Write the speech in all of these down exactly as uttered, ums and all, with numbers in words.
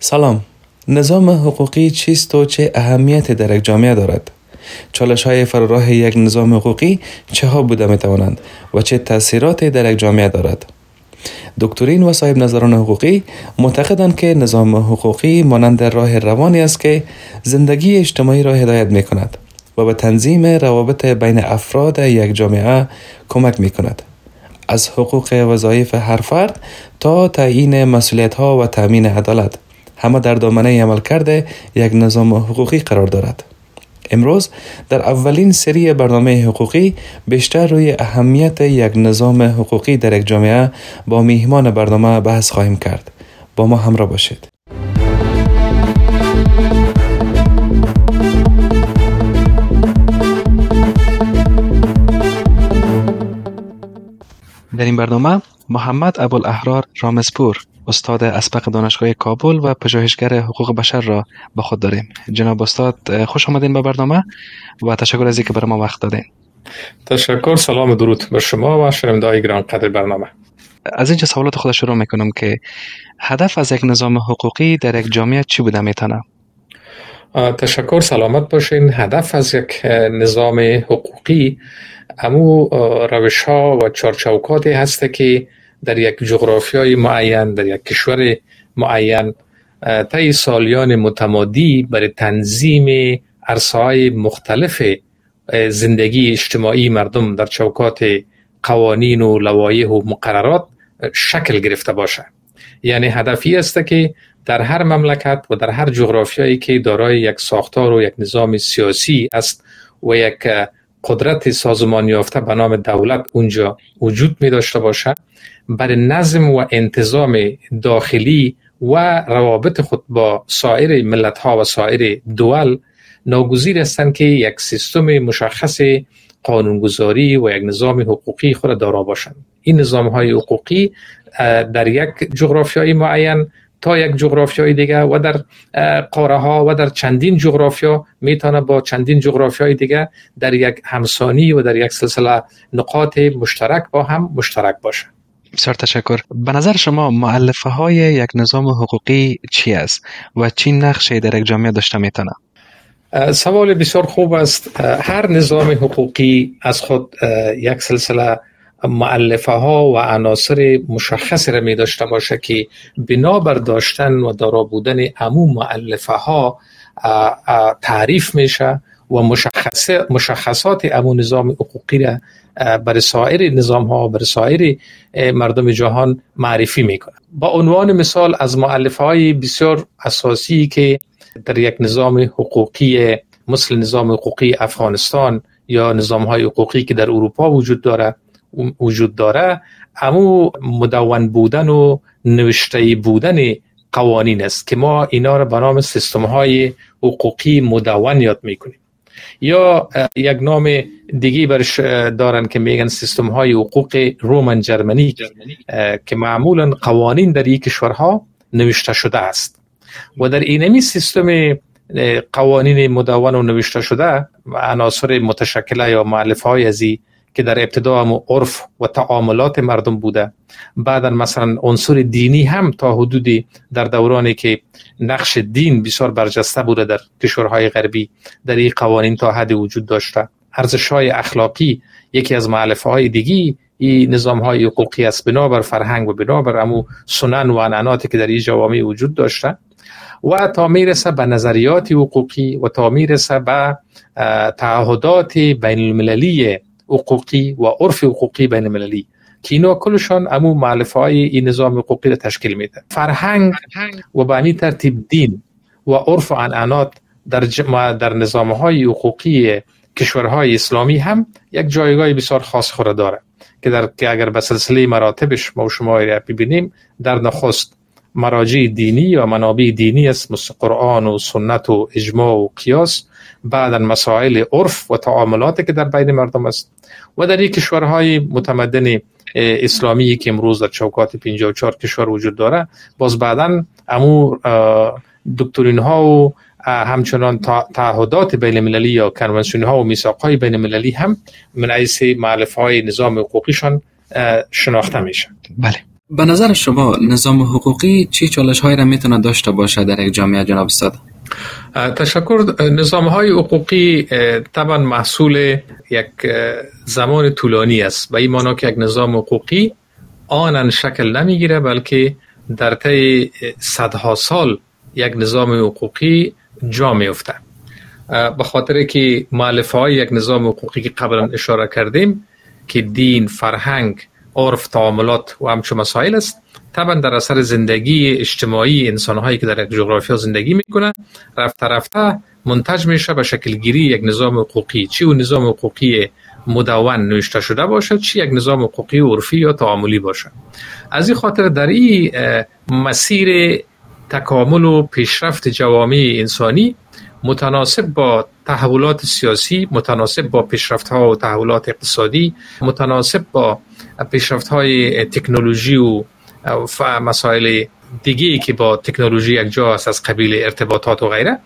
سلام. نظام حقوقی چیست و چه اهمیتی در یک جامعه دارد؟ چالش‌های فراراه یک نظام حقوقی چه ها بوده می توانند و چه تأثیراتی در یک جامعه دارد؟ دکترین و صاحب نظران حقوقی معتقدند که نظام حقوقی مانند راه روانی است که زندگی اجتماعی را هدایت می کند و به تنظیم روابط بین افراد یک جامعه کمک می کند. از حقوق وظایف هر فرد تا تعیین مسئولیت‌ها و تأمین عدالت، همه در دامنه عملکرد یک نظام حقوقی قرار دارد. امروز در اولین سری برنامه حقوقی بیشتر روی اهمیت یک نظام حقوقی در یک جامعه با میهمان برنامه بحث خواهیم کرد. با ما همراه باشید. در این برنامه محمد ابوالاحرار رامزپور، استاد اسبق دانشگاه کابل و پژوهشگر حقوق بشر را با خود داریم. جناب استاد، خوش آمدین به برنامه و تشکر از اینکه برای ما وقت دادین. تشکر. سلام و درود به شما و شنوندگان گرانقدر برنامه. از اینجا سوالات خود شروع میکنم که هدف از یک نظام حقوقی در یک جامعه چی بوده میتونه؟ تشکر. سلامت باشین. هدف از یک نظام حقوقی امو روش ها و چارچوکاتی هست که در یک جغرافیای معین، در یک کشور معین طی سالیان متمادی برای تنظیم عرصه‌های مختلف زندگی اجتماعی مردم در چوکات قوانین و لوایح و مقررات شکل گرفته باشه. یعنی هدفی است که در هر مملکت و در هر جغرافیایی که دارای یک ساختار و یک نظام سیاسی است و یک قدرت سازمان یافته به نام دولت اونجا وجود می داشته باشه، برای نظم و انتظام داخلی و روابط خود با سایر ملت ها و سایر دول ناگزیر هستند که یک سیستم مشخص قانونگذاری و یک نظام حقوقی خود دارا باشند. این نظام های حقوقی در یک جغرافیای معین تا یک جغرافیای دیگه و در قاره ها و در چندین جغرافیا میتونه با چندین جغرافیای دیگه در یک همسانی و در یک سلسله نقاط مشترک با هم مشترک باشه. بسیار تشکر. به نظر شما مؤلفه های یک نظام حقوقی چی است و چی نقشی در یک جامعه داشته میتونه؟ سوال بسیار خوب است. هر نظام حقوقی از خود یک سلسله مؤلفه ها و عناصر مشخصی را می داشته باشه که بنابر داشتن و دارا بودن عموم مؤلفه ها تعریف میشه و مشخص مشخصات عموم نظام حقوقی را برای سایر نظام ها برای سایر مردم جهان معرفی میکنه. با عنوان مثال از مؤلفه های بسیار اساسی که در یک نظام حقوقی مثل نظام حقوقی افغانستان یا نظام های حقوقی که در اروپا وجود داره وجود داره امو مدون بودن و نوشته بودن قوانین است که ما اینا را به نام سیستم های حقوقی مدون یاد میکنیم. یا یک نام دیگه برش دارن که میگن سیستم های حقوق رومن جرمنی که معمولا قوانین در این کشورها نوشته شده است و در اینمی سیستم قوانین مدون و نوشته شده عناصر متشکله یا مؤلفه های ازی که در ابتدا هم عرف و تعاملات مردم بوده، بعدا مثلا عنصر دینی هم تا حدودی در دورانی که نقش دین بسیار برجسته بوده در کشورهای غربی در این قوانین تا حد وجود داشته. ارزش‌های اخلاقی یکی از مؤلفه های دیگی این نظام‌های حقوقی است بنابر فرهنگ و بنابر امو سنن و عنعناتی که در این جوامع وجود داشته و تا میرسه به نظریات حقوقی و تا میرسه به تعهدات بین المللی حقوقی و عرف حقوقی بین المللی که اینا کلشان امو مؤلفه های این نظام حقوقی را تشکیل میده. فرهنگ و به همین ترتیب دین و عرف و عنعنات در در نظام های حقوقی کشورهای اسلامی هم یک جایگاه بسیار خاص خود داره که در که اگر به سلسله مراتبش ما و شما را ببینیم، در نخست مراجع دینی و منابع دینی است مثل قرآن و سنت و اجماع و قیاس، بعدا مسائل عرف و تعاملاتی که در بین مردم است و در این کشورهای متمدن اسلامی که امروز در چوکات پنجاه و چهار کشور وجود داره باز بعدا امو دکترین ها و همچنان تعهدات بین المللی یا کنوانسیون ها و میثاق های بین المللی هم من حیث مؤلفه های نظام حقوقیشان شناخته میشه. بله. به نظر شما نظام حقوقی چه چالش‌هایی را میتونه داشته باشه در یک جامعه جناب استاد؟ تشکر. نظام های حقوقی طبعا محصول یک زمان طولانی است، به این معنی که یک نظام حقوقی آنن شکل نمیگیره، بلکه در طی صدها سال یک نظام حقوقی جا میفته. به خاطر که مؤلفه های یک نظام حقوقی که قبلا اشاره کردیم که دین، فرهنگ، عرف، تعاملات و همچون مسائل است، طبعا در اثر زندگی اجتماعی انسان‌هایی که در یک جغرافیا زندگی میکنن رفته رفته منتج میشه به شکل گیری یک نظام حقوقی، چی اون نظام حقوقی مدون نوشته شده باشد، چی یک نظام حقوقی عرفی یا تعاملی باشد. از این خاطر در این مسیر تکامل و پیشرفت جوامع انسانی متناسب با تحولات سیاسی، متناسب با پیشرفت‌ها و تحولات اقتصادی، متناسب با پیشرفت‌های تکنولوژی و مسائل دیگه‌ای که با تکنولوژی یک جا است از قبیل ارتباطات و غیره،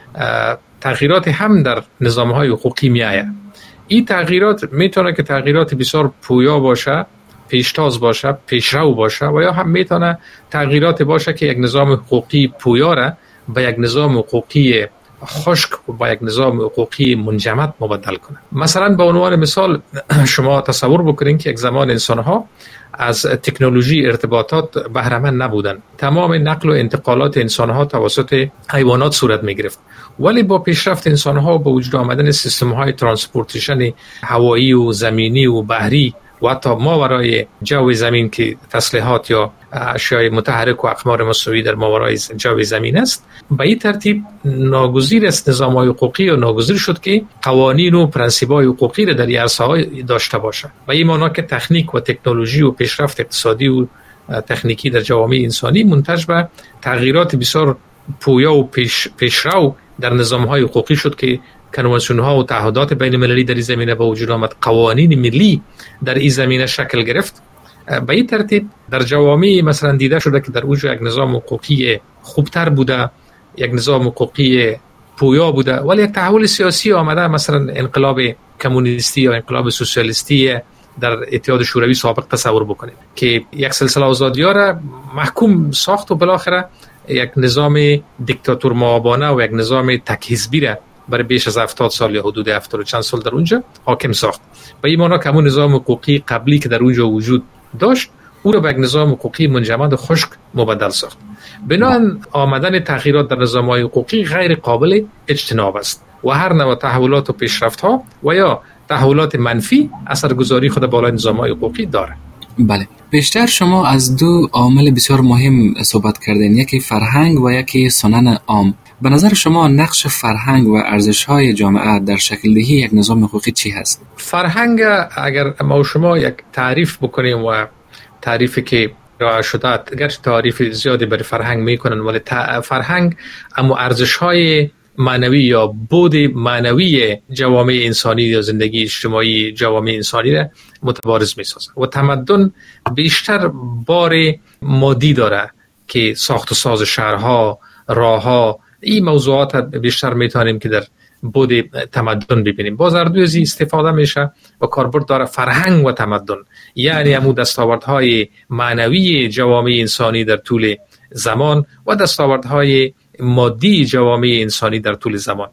تغییرات هم در نظام‌های حقوقی می‌آید. این تغییرات میتونه که تغییرات بسیار پویا باشه، پیشتاز باشه، پیشرو باشه، و یا هم میتونه تغییرات باشه که یک نظام حقوقی پویا را به یک نظام حقوقی خشک و با یک نظام حقوقی منجمد مبدل کنه. مثلا به عنوان مثال شما تصور بکنین که یک زمان انسان‌ها از تکنولوژی ارتباطات بهره مند نبودن، تمام نقل و انتقالات انسان‌ها توسط حیوانات صورت می‌گرفت، ولی با پیشرفت انسان‌ها و با وجود آمدن سیستم‌های ترانسپورتیشن هوایی و زمینی و بحری و حتی ماورای جو زمین که تسلیحات یا اشیاء متحرک و اقمار مصنوعی در ماورای جو زمین است، به این ترتیب ناگزیر است نظام‌های حقوقی و ناگزیر شد که قوانین و پرنسیب‌های حقوقی را در این عرصه‌ها داشته باشه. به این معنی که تکنیک و تکنولوژی و پیشرفت اقتصادی و تکنیکی در جوامع انسانی منتج به تغییرات بسیار پویا و پیش پیشرو در نظام‌های حقوقی شد که کنوانسیون‌ها و تعهدات بین‌المللی در این زمینه به وجود آمد، قوانین ملی در این زمینه شکل گرفت. به این ترتیب در جوامع مثلا دیده شده که در اوج یک نظام حقوقی خوبتر بوده، یک نظام حقوقی پویا بوده، ولی یک تحول سیاسی آمده، مثلا انقلاب کمونیستی یا انقلاب سوسیالیستی در اتحاد شوروی سابق تصور بکنید که یک سلسله آزادی‌ها را محکوم ساخت و بالاخره یک نظام دیکتاتور مآبانه و یک نظام تک حزبی را برای بیش از هفتاد سال یا حدود هفتاد و چند سال در اونجا حاکم ساخت. به این معنی که همون نظام حقوقی قبلی که در اونجا وجود داشت او را به یک نظام حقوقی منجمد و خشک مبدل ساخت. بنابراین آمدن تغییرات در نظام‌های حقوقی غیر قابل اجتناب است و هر نوع تحولات و پیشرفت‌ها و یا تحولات منفی اثرگذاری خود بالای نظام‌های حقوقی داره. بله، بیشتر شما از دو عامل بسیار مهم صحبت کردین، یکی فرهنگ و یکی سنن عام. به نظر شما نقش فرهنگ و ارزش‌های جامعه در شکل دهی یک نظام حقوقی چی هست؟ فرهنگ اگر ما شما یک تعریف بکنیم و تعریفی که ارائه شده، گرچه تعریف زیادی برای فرهنگ میکنن، ولی فرهنگ اما ارزش‌های معنوی یا بود معنوی جوامع انسانی یا زندگی اجتماعی جوامع انسانی را متبارز می‌سازه و تمدن بیشتر بار مادی داره که ساخت و ساز شهرها، راهها، این موضوعات بیشتر میتونیم که در بود تمدن ببینیم. باز هر دو از استفاده میشه و کاربرد داره فرهنگ و تمدن، یعنی همون دستاوردهای معنوی جوامع انسانی در طول زمان و دستاوردهای مادی جوامع انسانی در طول زمان.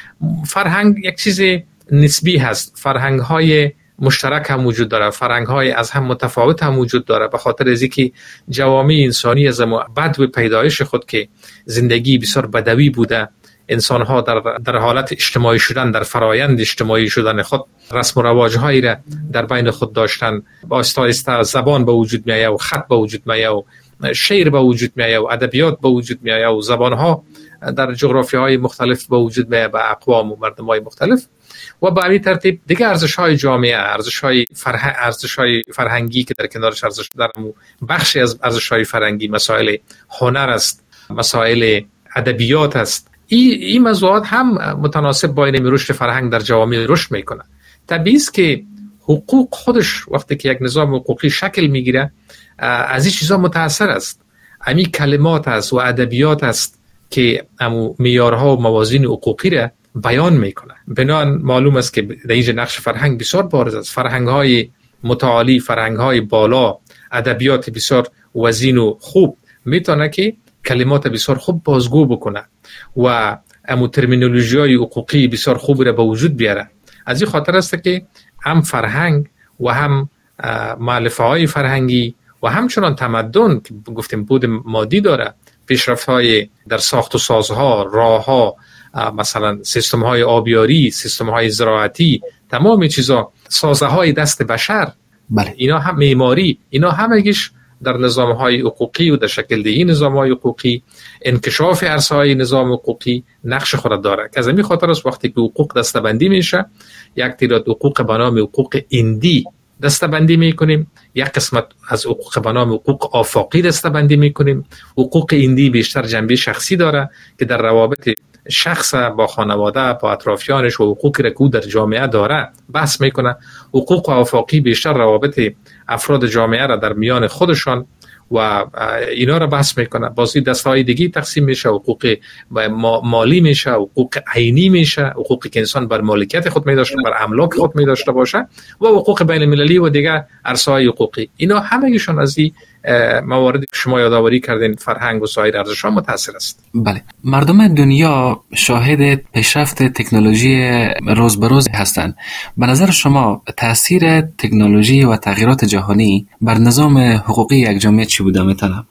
فرهنگ یک چیز نسبی هست، فرهنگ های مشترک هم وجود داره، فرهنگ های از هم متفاوت هم وجود داره، به خاطر از اینکه جوامع انسانی از بدو پیدایش خود که زندگی بسیار بدوی بوده، انسان ها در در حالت اجتماعی شدن، در فرایند اجتماعی شدن خود رسم و رواج هایی را در بین خود داشتن، با آهسته زبان به وجود میآید و خط به وجود میآید و شعر به وجود میآید و ادبیات به وجود میآید و زبان ها در جغرافیاهای مختلف به وجود میآید به اقوام و مردم‌های مختلف و به همین ترتیب دیگه ارزش‌های جامعه، ارزش‌های فرهنگ، ارزش‌های فرهنگی که در کنارش ارزش دارن، بخشی از ارزش‌های فرهنگی مسائل هنر است، مسائل ادبیات است. این این موضوعات هم متناسب با این رشد فرهنگ در جوامع رشد میکنه. طبیعی است که حقوق خودش وقتی که یک نظام حقوقی شکل میگیره از این چیزا متاثر است. همین کلمات است و ادبیات است که همون معیارها و موازین حقوقی را بیان میکنه. بنابراین معلوم است که در اینجا نقش فرهنگ بسیار بارز است. فرهنگ‌های متعالی، فرهنگ‌های بالا ادبیات بسیار وزین و خوب میتونه که کلمات بسیار خوب بازگو بکنه و امو ترمینولوژی های حقوقی بسیار خوب را به وجود بیاره. از این خاطر است که هم فرهنگ و هم مؤلفه های فرهنگی و همچنان تمدن که گفتیم بود مادی داره، پیشرفت های در ساخت و سازها، راه ها، مثلا سیستم های آبیاری، سیستم های زراعتی، تمام چیزا، سازه های دست بشر، بله. اینا هم معماری، اینا همگیش در نظام های حقوقی و در شکل دهی نظام های حقوقی، انکشاف عرصه های نظام حقوقی نقش خود داره. که از این خاطر است وقتی که حقوق دسته‌بندی میشه، یک تعداد حقوق به نام حقوق اندی دسته‌بندی میکنیم، یک قسمت از حقوق به نام حقوق آفاقی دسته‌بندی میکنیم. حقوق اندی بیشتر جنبه شخصی داره که در روابط شخص با خانواده، با اطرافیانش و حقوقی را که در جامعه داره بحث میکنه. حقوق آفاقی بیشتر روابط افراد جامعه را در میان خودشان و اینا را بحث میکنه. بازی دستهای دیگه تقسیم میشه، حقوق مالی میشه، حقوق عینی میشه، حقوقی که انسان بر مالکیت خود میداشته، بر املاک خود میداشته باشه، و حقوق بین المللی و دیگه عرصه‌های حقوقی. اینا همگیشون از این مواردی که شما یادآوری کردین، فرهنگ و سایر ارزش‌ها متأثر است. بله، مردم دنیا شاهد پیشرفت تکنولوژی روز به روز هستند. به نظر شما تاثیر تکنولوژی و تغییرات جهانی بر نظام حقوقی یک جامعه چی بوده میتونه؟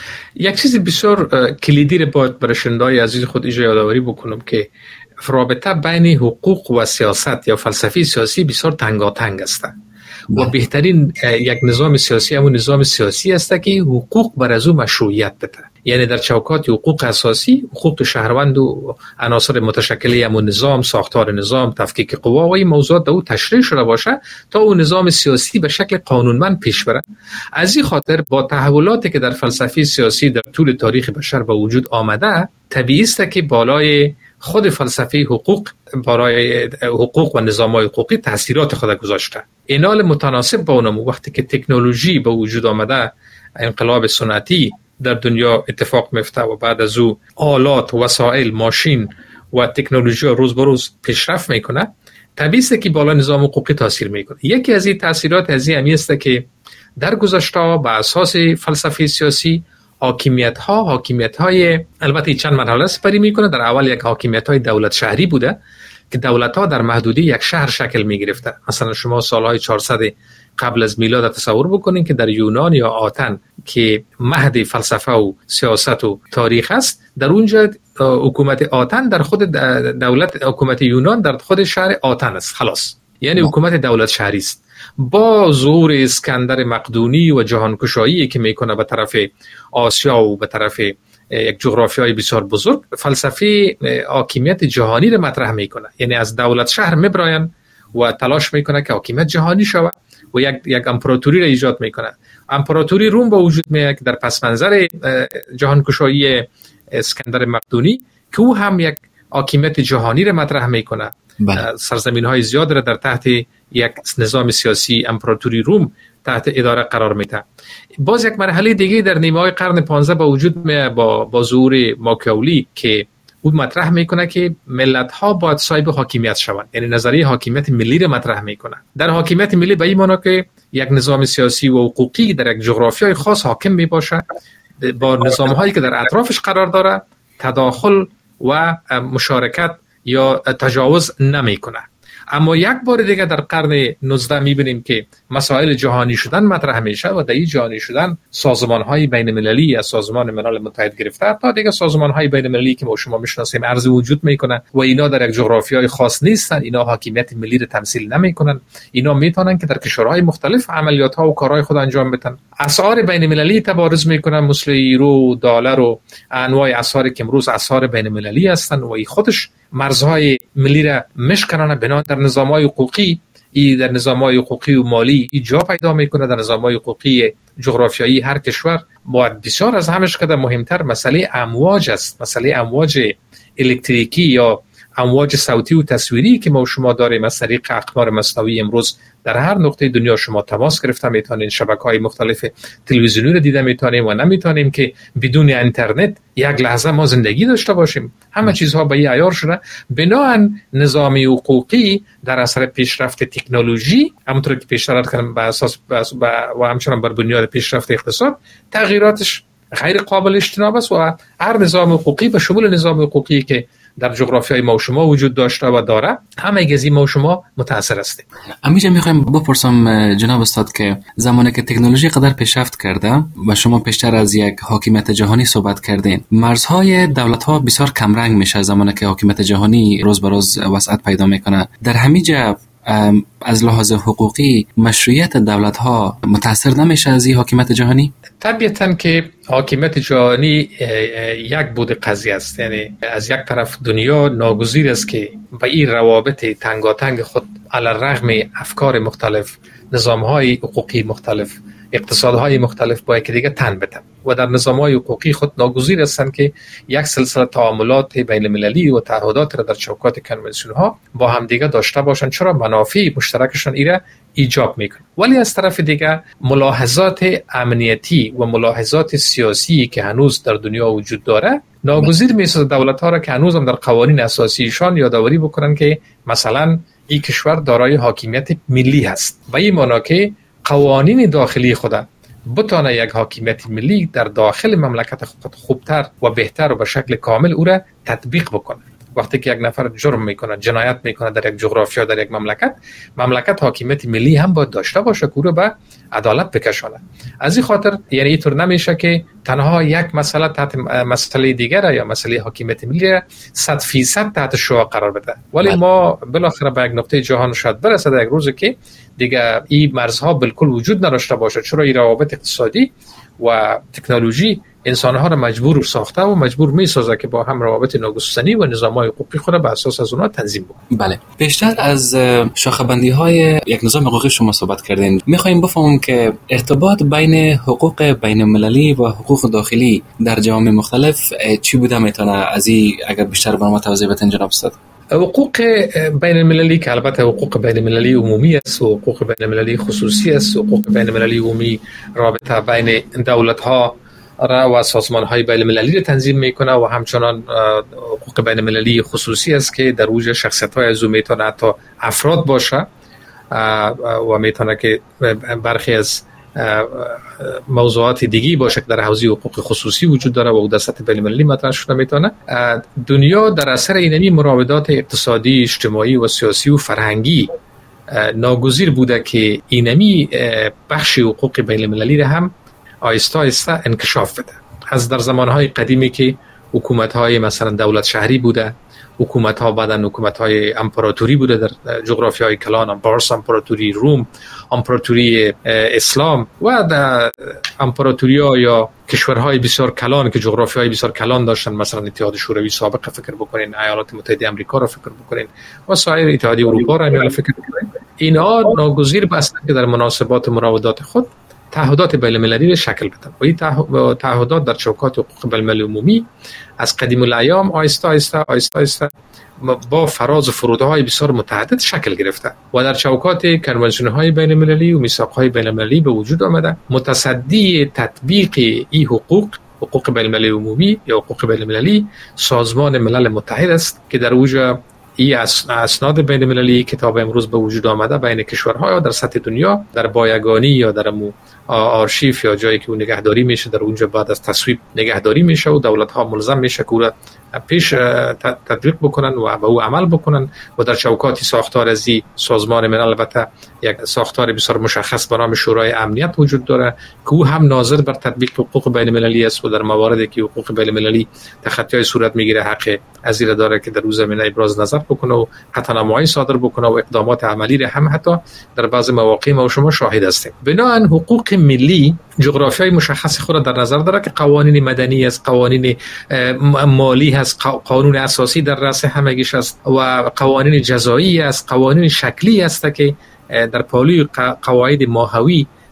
یک چیز بسیار کلیدی رو باید برای شنونده‌های عزیز خود اینجا یادآوری بکنم که رابطه بین حقوق و سیاست یا فلسفه سیاسی بسیار تنگاتنگ است. و بهترین یک نظام سیاسی همون نظام سیاسی است که حقوق بر از او مشروعیت بده. یعنی در چوکات حقوق اساسی، حقوق شهروند و عناصر متشکل همون نظام، ساختار نظام، تفکیک قوا و این موضوعات در او تشریح شده باشه تا اون نظام سیاسی به شکل قانونمند پیش بره. از این خاطر با تحولاتی که در فلسفه سیاسی در طول تاریخ بشر به وجود آمده، طبیعی است که بالای خود فلسفه حقوق برای حقوق و نظام‌های حقوقی تأثیرات خود گذاشته. اینال متناسب با اونم وقتی که تکنولوژی به وجود آمده، انقلاب صنعتی در دنیا اتفاق میفته و بعد از او آلات، وسایل، ماشین و تکنولوژی روز به روز پیشرفت میکنه، طبیعی است که بالای نظام حقوقی تاثیر میکنه. یکی از این تأثیرات از این است که در گذشته به اساس فلسفه سیاسی حاکمیت ها حاکمیت های البته چند مرحله سپری میکنه. در اول یک حاکمیت های دولت شهری بوده که دولت ها در محدوده یک شهر شکل میگرفته. مثلا شما سالهای چهارصد قبل از میلاد تصور بکنین که در یونان یا آتن که مهد فلسفه و سیاست و تاریخ است، در اونجا حکومت آتن در خود دولت حکومت یونان در خود شهر آتن است. خلاص، یعنی حکومت دولت شهری است. با ظهور اسکندر مقدونی و جهانگشایی که میکنه به طرف آسیا و به طرف یک جغرافیای بسیار بزرگ، فلسفه حاکمیت جهانی رو مطرح میکنه. یعنی از دولت شهر میبراین و تلاش میکنه که حاکمیت جهانی شود و یک یک امپراتوری را ایجاد میکنه. امپراتوری روم با وجود میاد در پس منظر جهانگشایی اسکندر مقدونی که او هم یک حاکمیت جهانی را مطرح میکنه. سرزمین های زیاد را در تحت یک نظام سیاسی امپراتوری روم تحت اداره قرار میده. باز یک مرحله دیگه در نیمه های قرن پانزده با وجود میاد با با ظهور ماکیاولی که او مطرح میکنه که ملت ها باید صاحب حاکمیت شوند. یعنی نظریه حاکمیت ملی را مطرح میکنه. در حاکمیت ملی به این معنی که یک نظام سیاسی و حقوقی در یک جغرافیای خاص حاکم میباشه، با نظام هایی که در اطرافش قرار داره تداخل و مشارکت یا تجاوز نمیکنه. اما یک بار دیگه در قرن نوزدهم میبینیم که مسائل جهانی شدن مطرح میشه و در این جهانی شدن سازمان‌های بین‌المللی از سازمان ملل متحد گرفته تا دیگه سازمان‌های بین‌المللی که ما شما میشناسیم عرض وجود میکنه و اینا در یک جغرافیای خاص نیستن. اینا حاکمیت ملی رو تمثیل نمیکنن. اینا میتونن که در کشورهای مختلف عملیات‌ها و کارهای خود انجام بدن. اسعار بین‌المللی تبارز میکنن مثل یورو، دلار و انواع اسعاری که امروز اسعار بین‌المللی هستن و این خودش مرزهای ملی را مشکنانه بنا در نظام‌های حقوقی. ای در نظام‌های حقوقی و مالی ای جا پیدا میکنه. در نظام‌های حقوقی جغرافیایی هر کشور باید بسیار از همش کده مهمتر مسئله امواج است. مسئله امواج الکتریکی یا امواج صوتی و تصویری که ما شما داریم از طریق اقمار مصنوعی امروز در هر نقطه دنیا شما تماس گرفته میتونین، شبکه‌های مختلف تلویزیونی رو دیده میتونیم و نمیتونیم که بدون اینترنت یک لحظه ما زندگی داشته باشیم. همه چیزها به این عیار شده. بنابراین نظام حقوقی در اثر پیشرفت تکنولوژی، همونطور که پیشتر کردم، به اساس و همچنان بر بنیاد پیشرفت اقتصاد، تغییراتش غیر قابل اجتناب است و هر نظام حقوقی به شمول نظام حقوقی که در جغرافیای ما و شما وجود داشته و داره، همه گزی ما و شما متاثر هستیم. امیجا میخوایم بپرسم جناب استاد که زمانی که تکنولوژی قدر پیشرفت کرده و شما پیشتر از یک حاکمیت جهانی صحبت کردین، مرزهای دولت‌ها بسیار کمرنگ میشه زمانی که حاکمیت جهانی روز به روز وسعت پیدا میکنه. در همیجا از لحاظ حقوقی مشروعیت دولت‌ها متاثر نمیشه از این حاکمیت جهانی؟ طبیعتاً که حاکمیت جهانی یک بود قضیه است. یعنی از یک طرف دنیا ناگزیر است که به این روابط تنگاتنگ خود علی الرغم افکار مختلف، نظام‌های حقوقی مختلف، اقتصادهای مختلف با یک دیگه تن بدن و در نظام‌های حقوقی خود ناگزیر هستند که یک سلسله تعاملات بین المللی و تعهدات را در چوکات کنوانسیون‌ها با هم دیگه داشته باشند، چرا منافع مشترکشان ایره ایجاب میکنه. ولی از طرف دیگه ملاحظات امنیتی و ملاحظات سیاسی که هنوز در دنیا وجود داره ناگزیر میسازه دولت‌ها را که هنوز هم در قوانین اساسیشان یادآوری بکنن که مثلا این کشور دارای حاکمیت ملی هست، و این معنی که قوانین داخلی خود بتونه یک حاکمیت ملی در داخل مملکت خود خوبتر و بهتر و به شکل کامل او را تطبیق بکنه. وقتی که یک نفر جرم میکنه، جنایت میکنه در یک جغرافیا، در یک مملکت، مملکت حاکمیت ملی هم باید داشته باشه که او را به عدالت بکشانه. از این خاطر یعنی اینطور نمیشه که تنها یک مسئله تحت مسئله دیگر یا مسئله حاکمیت ملی صد فیصد تحت شعاع قرار بده. ولی ما بالاخره به یک نقطه جهان شاید برسه در یک روزی که دیگه این مرزها بالکل وجود نداشته باشه، چرا این روابط اقتصادی و تکنولوژی انسان‌ها را مجبور ساخته و مجبور می‌سازه که با هم روابط ناگسستنی و نظام‌های حقوقی خود را به اساس از اونها تنظیم بکنه. بله. بیشتر از شاخه‌بندی‌های یک نظام حقوقی شما صحبت کردین. می‌خوایم بفهمیم که ارتباط بین حقوق بین‌المللی و حقوق داخلی در جوامع مختلف چی بوده میتونه؟ از این اگر بیشتر برام توضیح بدین جناب استاد. حقوق بین المللی که البته حقوق بین المللی عمومی است و حقوق بین المللی خصوصی است. حقوق بین المللی عمومی رابطه بین دولت‌ها را و سازمان‌های بین المللی را تنظیم میکنه و همچنان حقوق بین المللی خصوصی است که در اوج شخصیت‌های از او میتونه حتی افراد باشه و میتونه که برخی از موضوعات دیگی باشه که در حوزه حقوق خصوصی وجود داره و در سطح بین المللی مطرح شده میتونه. دنیا در اثر اینمی مراودات اقتصادی، اجتماعی و سیاسی و فرهنگی ناگزیر بوده که اینمی بخش حقوق بین المللی را هم آیسته آیسته انکشاف بده. از در زمانهای قدیمی که حکومت‌های مثلا دولت شهری بوده، حکومت‌ها بعدن حکومت‌های امپراتوری بوده در جغرافیای کلان، پارس امپراتوری، روم امپراتوری اسلام و در امپراتوری‌ها یا کشورهای بسیار کلان که جغرافیای بسیار کلان داشتن، مثلا اتحاد شوروی سابق فکر بکنین، ایالات متحده آمریکا رو فکر بکنین و سایر اتحادیه اروپا رو هم فکر بکنین. اینا ناگزیر بستن که در مناسبات مراودات خود تعهدات بین المللی را شکل بدن و این تعهدات در چوکات حقوق بین المللی عمومی از قدیم الایام آیسته آیسته آیسته آیسته با فراز و فرودهای بسیار متعدد شکل گرفته و در چوکات کنوانسیون‌های بین المللی و میثاق‌های بین المللی به وجود آمده. متصدی تطبیق این حقوق حقوق بین المللی عمومی یا حقوق بین المللی سازمان ملل متحد است که در اوج این اسناد بین المللی کتاب امروز به وجود آمده بین کشورها یا در سطح دنیا در بایگانی یا در آرشیف یا جایی که اون نگهداری میشه در اونجا بعد از تصویب نگهداری میشه و دولت ها ملزم میشه که اون پیش تطبیق بکنن و به او عمل بکنن و در چوکاتی ساختار از سازمان ملل البته یک ساختار بسیار مشخص به نام شورای امنیت وجود داره که او هم ناظر بر تطبیق حقوق بین المللی است و در مواردی که حقوق بین المللی تخطی صورت میگیره حق ازیر داره که در روز زمینه ابراز نظر بکنه و قطعنامه‌ای صادر بکنه و اقدامات عملی را هم حتی در بعض مواقع ما و شما شاهد هستیم. بنابراین حقوق ملی جغرافیای مشخص خود در نظر داره که قوانین مدنی است، قوانین مالی هست، قانون اساسی در رأس همگیش است و قوانین جزایی است، قوانین شکلی است که در پالوی قواعد ماهوی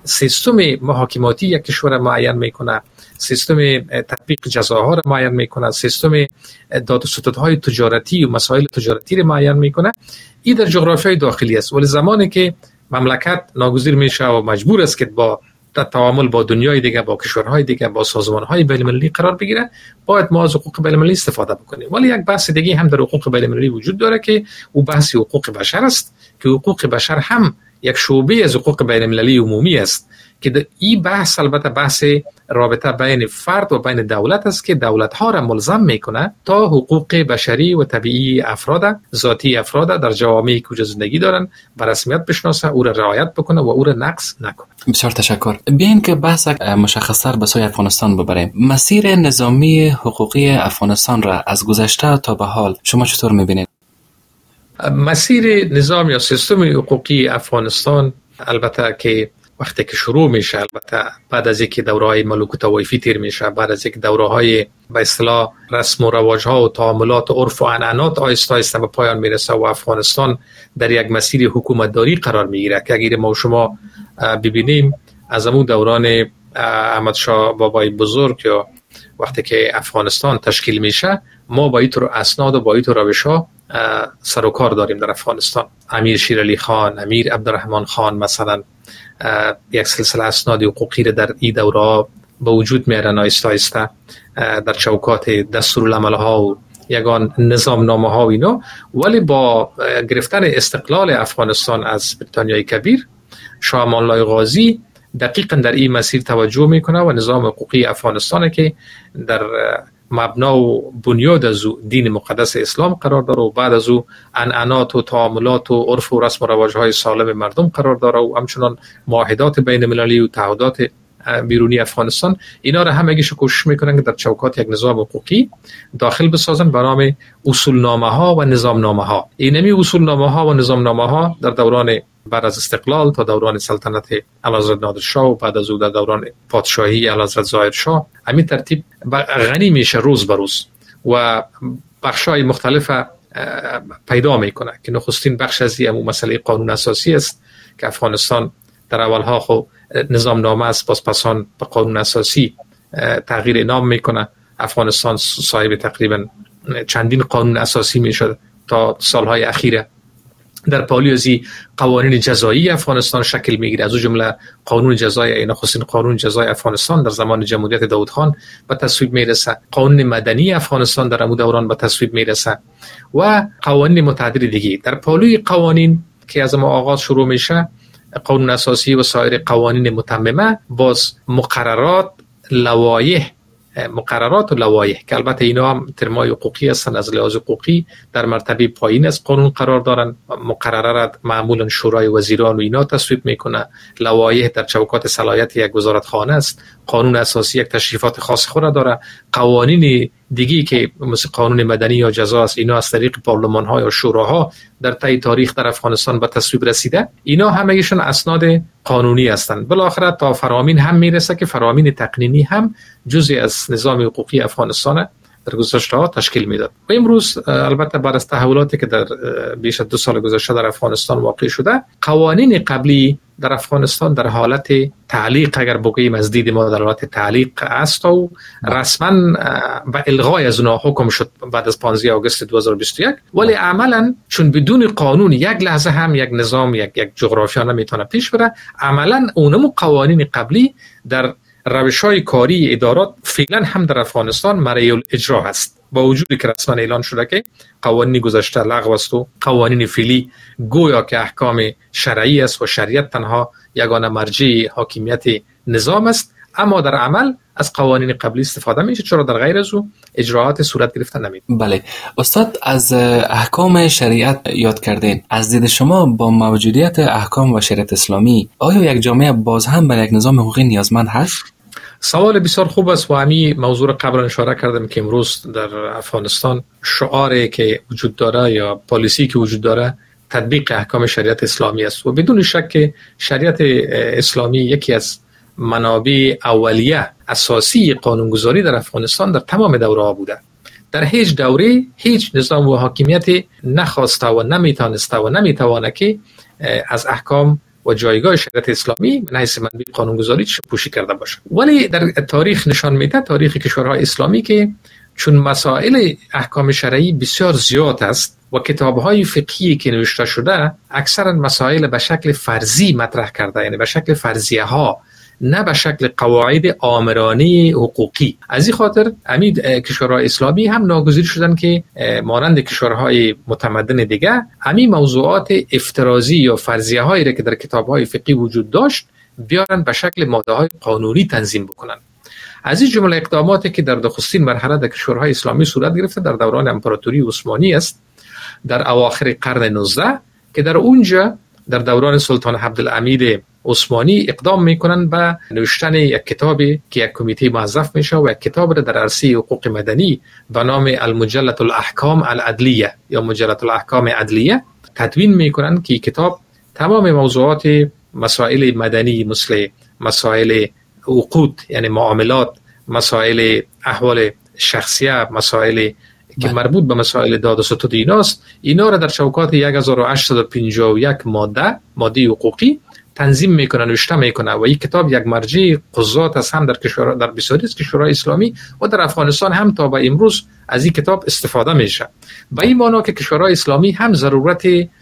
سیستم محاکماتی یک کشور معین میکنه، سیستم تطبیق جزاها را معین میکنه، سیستم داد و ستدهای تجارتی و مسائل تجارتی را معین میکنه. این در جغرافیای داخلی است. ولی زمانی که مملکت ناگزیر میشه و مجبور است که با تعامل با دنیای دیگه، با کشورهای دیگه، با سازمانهای بین‌المللی قرار بگیره، باید ما از حقوق بین‌المللی استفاده بکنیم. ولی یک بحث دیگه هم در حقوق بین‌المللی وجود داره که او بحث حقوق بشر است، که حقوق بشر هم یک شعبه از حقوق بین‌المللی عمومی است که این بحث البته بحث رابطه بین فرد و بین دولت است که دولت ها را ملزم میکنه تا حقوق بشری و طبیعی افراد، ذاتی افراد در جوامعی که زندگی دارن به رسمیت بشناسه، او را رعایت بکنه و او را نقض نکنه. بسیار تشکر. بیاین که بحث مشخص‌تر به سوی افغانستان ببریم. مسیر نظامی حقوقی افغانستان را از گذشته تا به حال شما چطور میبینید؟ مسیر نظام یا سیستم حقوقی افغانستان البته که وقتی که شروع میشه، البته بعد از اینکه دوره‌های ملوک و طوایفی تیر میشه، بعد از اینکه دوره‌های به اصطلاح رسم و رواج‌ها و تعاملات و عرف و عنعنات آهسته آهسته به پایان میرسه و افغانستان در یک مسیر حکومتداری قرار میگیره که اگر ما شما ببینیم از همون دوران احمد شاه بابای بزرگ یا وقتی که افغانستان تشکیل میشه، ما با اینطور اسناد و با اینطور روش‌ها سر و کار داریم در افغانستان. امیر شیر علی خان، امیر عبدالرحمن خان مثلا یک سلسله اسناد حقوقی را در این دوره به وجود میارن آیسته آیسته در چوکات دستورالعمل ها و یگان نظام نامه ها و اینا. ولی با گرفتن استقلال افغانستان از بریتانیای کبیر، شاه امان الله قاضی دقیقاً در این مسیر توجه میکنه و نظام حقوقی افغانستان که در مبنا و بنیاد از دین مقدس اسلام قرار داره و بعد از او عنعنات و تعاملات و عرف و رسم و رواج‌های سالم مردم قرار داره و همچنان معاهدات بین المللی و تعهدات بیرونی افغانستان، اینا را همگیش کوشش میکنن که در چوکات یک نظام حقوقی داخل بسازن به نام اصولنامه ها و نظام نامه ها. اینمی اصولنامه ها و نظام نامه ها در دوران بعد از استقلال تا دوران سلطنت اعلیحضرت نادرشاه و بعد از او در دوران پادشاهی اعلیحضرت ظاهرشاه همین ترتیب غنی میشه روز به روز و بخشای مختلف پیدا میکنه که نخستین بخش از این مسئله قانون اساسی است که افغانستان در اولها خب نظام نامه است، باز پسان به قانون اساسی تغییر نام میکنه. افغانستان صاحب تقریبا چندین قانون اساسی میشد تا سالهای اخیره. در پالیوزی قوانین جزایی افغانستان شکل میگیره، از اون جمله قانون جزای نخستین قانون جزای افغانستان در زمان جمهوریت داود خان به تصویب میرسه، قانون مدنی افغانستان در همون دوران به تصویب میرسه و قوانین متعدد دیگه. در پالوی قوانین که از ما آغاز شروع میشه، قانون اساسی و سایر قوانین متممه، باز مقررات، لوایح، مقررات و لوایح که البته اینا هم ترمای حقوقی هستن، از لحاظ حقوقی در مرتبه پایین از قانون قرار دارن. مقررات معمولا شورای وزیران و اینا تصویب میکنه، لوایح در چوکات صلاحیت یک وزارتخانه است، قانون اساسی یک تشریفات خاص خود داره. قوانین دیگی که مثل قانون مدنی یا جزا است، اینا از طریق پارلمان ها یا شوراها در طی تاریخ در افغانستان به تصویب رسیده. اینا همه‌شون اسناد قانونی هستند. بالاخره تا فرامین هم میرسه که فرامین تقنینی هم جزئی از نظام حقوقی افغانستان در گذشته ها تشکیل میداد. و امروز البته بعد از تحولاتی که در بیش از دو سال گذشته در افغانستان واقع شده، قوانین قبلی در افغانستان در حالت تعلیق، اگر بگوییم از دید ما در حالت تعلیق است و رسما به الغای از اونها حکم شد بعد از پانزده آگوست دو هزار و بیست و یک. ولی عملا چون بدون قانون یک لحظه هم یک نظام، یک یک جغرافیا نمیتونه پیش بره، عملا اونم قوانین قبلی در روش‌های کاری ادارات فعلا هم در افغانستان مرئی الاجرا هست، با وجودی که رسما اعلان شده که قوانین گذشته لغو است و قوانین فعلی گویا که احکام شرعی است و شریعت تنها یگانه مرجع حاکمیت نظام است، اما در عمل از قوانین قبلی استفاده میشه، چرا در غیر از او اجراعات صورت گرفته نمید. بله استاد، از احکام شریعت یاد کردین. از دید شما با موجودیت احکام و شریعت اسلامی آیا یک جامعه باز هم به یک نظام حقوقی نیازمند هست؟ سوال بسیار خوب است و همین موضوع قبل اشاره کردم که امروز در افغانستان شعاری که وجود داره یا پالیسی که وجود داره تطبیق احکام شریعت اسلامی است و بدون شک که شریعت اسلامی یکی از منابع اولیه اساسی قانونگذاری در افغانستان در تمام دوره‌ها بوده. در هیچ دوره هیچ نظام و حاکمیت نخواسته و نمیتونسته و نمیتوانه که از احکام و جایگاه شریعت اسلامی من حیث منبع قانونگذاری پوشی کرده باشه. ولی در تاریخ نشان میده، تاریخ کشورهای اسلامی، که چون مسائل احکام شرعی بسیار زیاد است و کتاب‌های فقهی که نوشته شده اکثرا مسائل به شکل فرضی مطرح کرده، یعنی به شکل فرضیه ها، نه به شکل قواعد آمرانه حقوقی. از این خاطر امید کشورهای اسلامی هم ناگزیر شدن که مانند کشورهای متمدن دیگه همین موضوعات افتراضی یا فرضیه هایی را که در کتاب‌های فقهی وجود داشت بیارن به شکل ماده‌های قانونی تنظیم بکنن. از این جمله اقداماتی که در نخستین مرحله در کشورهای اسلامی صورت گرفته در دوران امپراتوری عثمانی است، در اواخر قرن نوزده، که در اونجا در دوران سلطان عبدالحمید عثمانی اقدام میکنن به نوشتن یک کتابی که یک کمیته موظف میشه و یک کتاب را در عرصه حقوق مدنی به نام المجلة الاحکام العدلیه یا مجلة الاحکام عدلیه تدوین میکنن، که کتاب تمام موضوعات مسائل مدنی مثل مسائل عقود یعنی معاملات، مسائل احوال شخصیه، مسائل که مربوط به مسائل داد و ستود ایناست، اینا را در چوکات هزار و هشتصد و پنجاه و یک ماده ماده حقوقی تنظیم میکنن، نوشته میکنن و این کتاب یک مرجع قضات است، هم در کشور در بسیاری از کشورهای اسلامی و در افغانستان هم تا به امروز از این کتاب استفاده میشه. به این معنی که کشورهای اسلامی هم ضرورت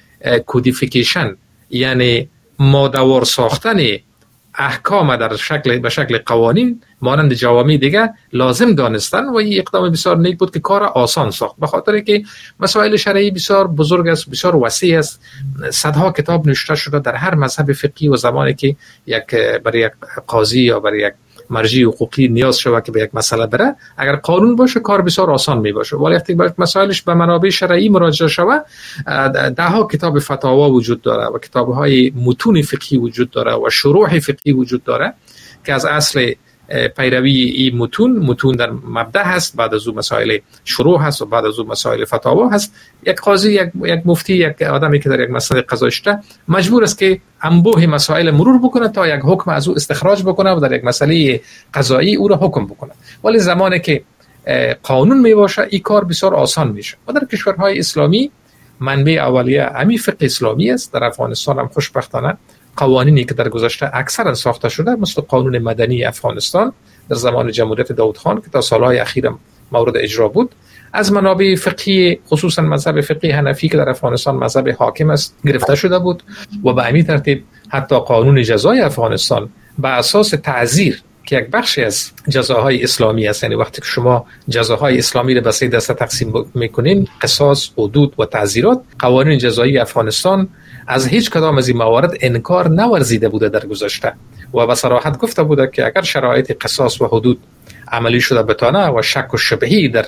کدیفیکیشن یعنی ماده‌وار ساختن احکام در شکل به شکل قوانین مانند جوامع دیگه لازم دانستن و این اقدام بسیار نیک بود که کار آسان ساخت، به خاطر که مسائل شرعی بسیار بزرگ است، بسیار وسیع است. صدها کتاب نوشته شده در هر مذهب فقهی و زمانی که یک برای یک قاضی یا برای یک مرجع حقوقی نیاز شود که به یک مسئله بره، اگر قانون باشه کار بسیار آسان می باشه. ولی وقتی مسائلش به منابع شرعی مراجعه شود، ده ها کتاب فتاوا وجود داره و کتاب‌های متون فقهی وجود داره و شروح فقهی وجود داره که از اصل پیروی این متون متون در مبدأ هست، بعد از اون مسائل شروح هست و بعد از اون مسائل فتاوا هست. یک قاضی، یک یک مفتی، یک آدمی که در یک مسئله قضایی شده مجبور است که انبوه مسائل مرور بکنه تا یک حکم از او استخراج بکنه و در یک مسئله قضایی او را حکم بکنه. ولی زمانی که قانون می باشه این کار بسیار آسان میشه. و در کشورهای اسلامی منبع اولیه همین فقه اسلامی است. در افغانستان هم خوشبختانه قوانینی که در گذشته اکثرا ساخته شده مثل قانون مدنی افغانستان در زمان جمهوریت داود خان که تا سالهای اخیر مورد اجرا بود، از منابع فقهی خصوصا مذهب فقهی حنفی که در افغانستان مذهب حاکم است گرفته شده بود و به همین ترتیب حتی قانون جزای افغانستان به اساس تعزیر که یک بخشی از جزاهای اسلامی است، یعنی وقتی که شما جزاهای اسلامی را به سه دسته تقسیم میکنین، قصاص، حدود و تعزیرات، قوانین جزایی افغانستان از هیچ کدام از این موارد انکار نورزیده بوده در گذشته و به صراحت گفته بوده که اگر شرایط قصاص و حدود عملی شده بتانه و شک و شبهی در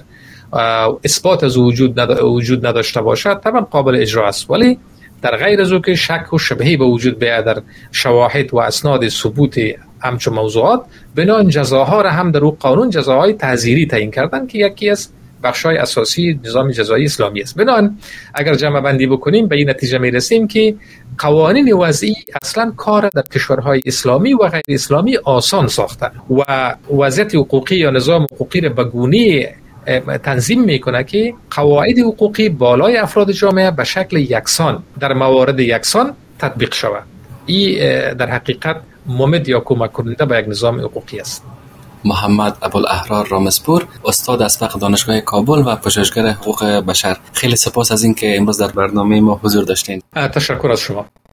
اثبات از وجود وجود نداشته باشد طبعا قابل اجرا است. ولی در غیر از او که شک و شبهی به وجود بیاید در شواهد و اسناد ثبوت همچون موضوعات، بنابراین جزاها را هم در او قانون جزاهای تعزیری تعیین کردن که یکی از بخشای اساسی نظام جزایی اسلامی است. بنابراین اگر جمع بندی بکنیم به این نتیجه می رسیم که قوانین وضعی اصلا کار در کشورهای اسلامی و غیر اسلامی آسان ساخته و وضعیت حقوقی یا نظام حقوقی را به گونه تنظیم میکنه که قواعد حقوقی بالای افراد جامعه به شکل یکسان در موارد یکسان تطبیق شود. این در حقیقت ممد یا کمک کننده به یک نظام حقوقی است. محمد ابوالاحرار رامزپور، استاد از فقه دانشگاه کابل و پژوهشگر حقوق بشر، خیلی سپاس از اینکه امروز در برنامه ما حضور داشتین. تشکر از شما.